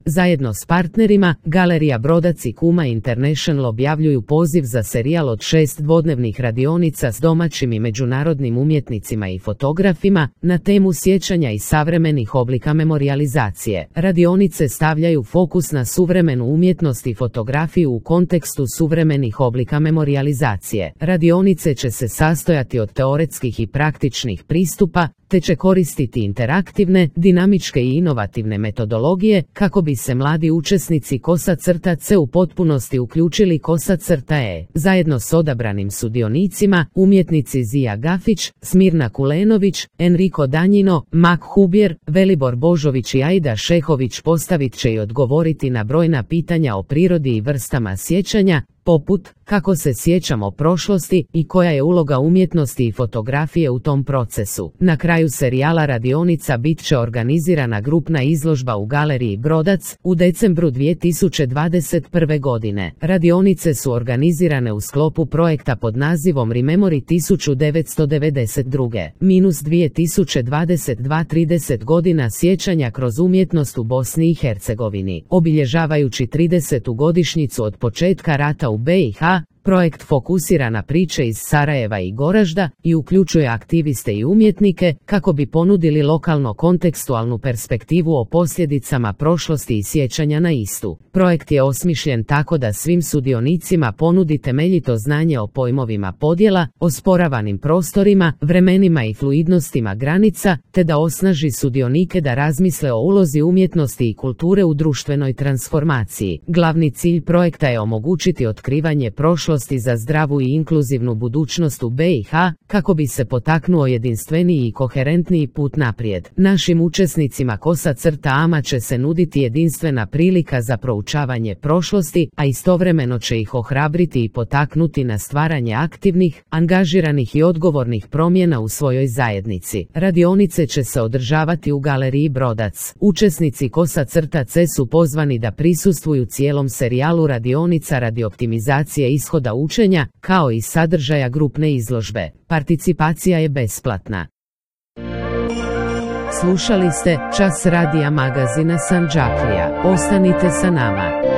Zajedno s partnerima, Galerija Brodac i Kuma International objavljuju poziv za serijal od 6 dvodnevnih radionica s domaćim i međunarodnim umjetnicima i fotografima na temu sjećanja i savremenih oblika memorijalizacije. Radionice stavljaju fokus na suvremenu umjetnost i fotografiju u kontekstu suvremenih oblika memorijalizacije. Radionice će se sastojati od teoretskih i praktičnih pristupa, te će koristiti interaktivne, dinamičke i inovativne metodologije kako bi se mladi učesnici Kosa-C u potpunosti uključili Kosa-E. Zajedno s odabranim sudionicima, umjetnici Zija Gafić, Smirna Kulenović, Enrico Danjino, Mak Hubjer, Velibor Božović i Aida Šehović postavit će i odgovoriti na brojna pitanja o prirodi i vrstama sjećanja, poput kako se sjećamo prošlosti i koja je uloga umjetnosti i fotografije u tom procesu. Na kraju serijala radionica bit će organizirana grupna izložba u Galeriji Brodac u decembru 2021. godine. Radionice su organizirane u sklopu projekta pod nazivom Rememory 1992-2022 30 godina sjećanja kroz umjetnost u Bosni i Hercegovini. Obilježavajući 30. godišnjicu od početka rata u BiH, projekt fokusira na priče iz Sarajeva i Goražda i uključuje aktiviste i umjetnike kako bi ponudili lokalno kontekstualnu perspektivu o posljedicama prošlosti i sjećanja na istu. Projekt je osmišljen tako da svim sudionicima ponudi temeljito znanje o pojmovima podjela, osporavanim prostorima, vremenima i fluidnostima granica, te da osnaži sudionike da razmisle o ulozi umjetnosti i kulture u društvenoj transformaciji. Glavni cilj projekta je omogućiti otkrivanje prošlosti za zdravu i inkluzivnu budućnost u BiH, kako bi se potaknuo jedinstveniji i koherentniji put naprijed. Našim učesnicima Kosa-A će se nuditi jedinstvena prilika za proučavanje prošlosti, a istovremeno će ih ohrabriti i potaknuti na stvaranje aktivnih, angažiranih i odgovornih promjena u svojoj zajednici. Radionice će se održavati u Galeriji Brodac. Učesnici Kosa-C su pozvani da prisustvuju cijelom serijalu radionica radi optimizacije ishoda učenja, kao i sadržaja grupne izložbe. Participacija je besplatna. Slušali ste Čas radija magazina Sandžaklija. Ostanite sa nama.